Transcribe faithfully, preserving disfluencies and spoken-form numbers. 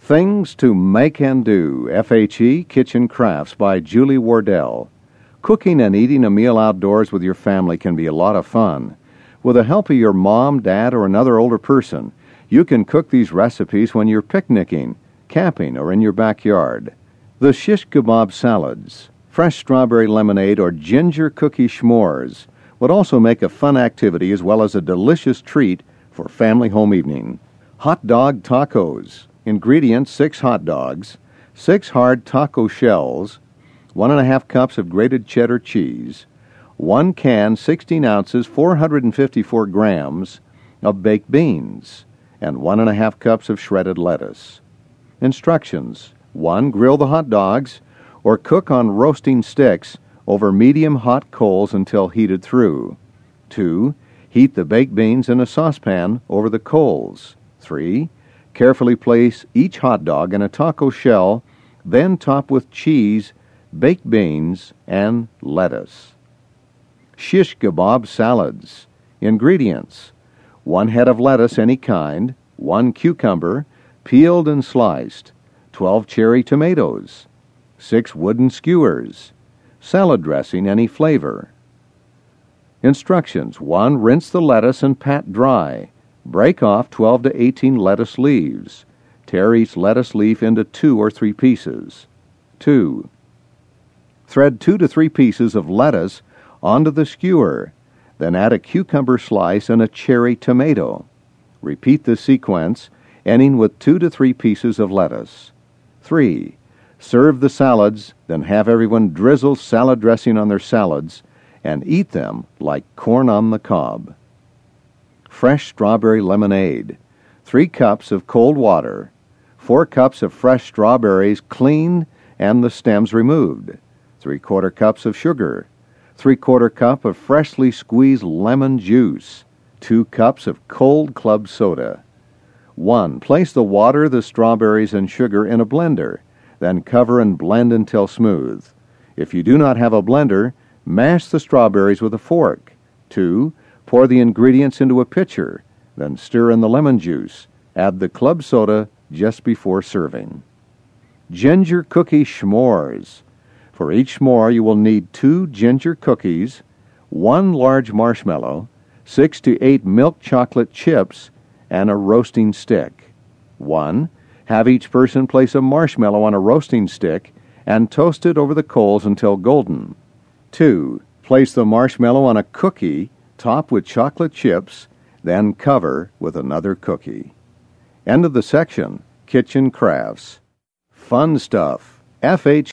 Things to Make and Do, F H E Kitchen Crafts by Julie Wardell. Cooking and eating a meal outdoors with your family can be a lot of fun. With the help of your mom, dad, or another older person, you can cook these recipes when you're picnicking, camping, or in your backyard. The shish kebab salads, fresh strawberry lemonade, or ginger cookie s'mores would also make a fun activity as well as a delicious treat for family home evening. Hot dog tacos. Ingredients: six hot dogs, six hard taco shells, one and a half cups of grated cheddar cheese, one can, sixteen ounces, four hundred fifty-four grams of baked beans, and one and a half cups of shredded lettuce. Instructions: one. Grill the hot dogs or cook on roasting sticks over medium hot coals until heated through. two. Heat the baked beans in a saucepan over the coals. three. Carefully place each hot dog in a taco shell, then top with cheese, baked beans, and lettuce. Shish kebab salads. Ingredients: one head of lettuce any kind, one cucumber, peeled and sliced, twelve cherry tomatoes, six wooden skewers, salad dressing any flavor. Instructions: one. Rinse the lettuce and pat dry. Break off twelve to eighteen lettuce leaves. Tear each lettuce leaf into two or three pieces. two. Thread two to three pieces of lettuce onto the skewer. Then add a cucumber slice and a cherry tomato. Repeat the sequence, ending with two to three pieces of lettuce. three. Serve the salads, then have everyone drizzle salad dressing on their salads and eat them like corn on the cob. Fresh strawberry lemonade. Three cups of cold water. Four cups of fresh strawberries cleaned and the stems removed. Three-quarter cups of sugar. Three-quarter cup of freshly squeezed lemon juice. Two cups of cold club soda. one. Place the water, the strawberries, and sugar in a blender. Then cover and blend until smooth. If you do not have a blender, mash the strawberries with a fork. two. Pour the ingredients into a pitcher, then stir in the lemon juice. Add the club soda just before serving. Ginger cookie s'mores. For each s'more, you will need two ginger cookies, one large marshmallow, six to eight milk chocolate chips, and a roasting stick. one. Have each person place a marshmallow on a roasting stick and toast it over the coals until golden. two. Place the marshmallow on a cookie, top with chocolate chips, then cover with another cookie. End of the section. Kitchen Crafts. Fun stuff. F H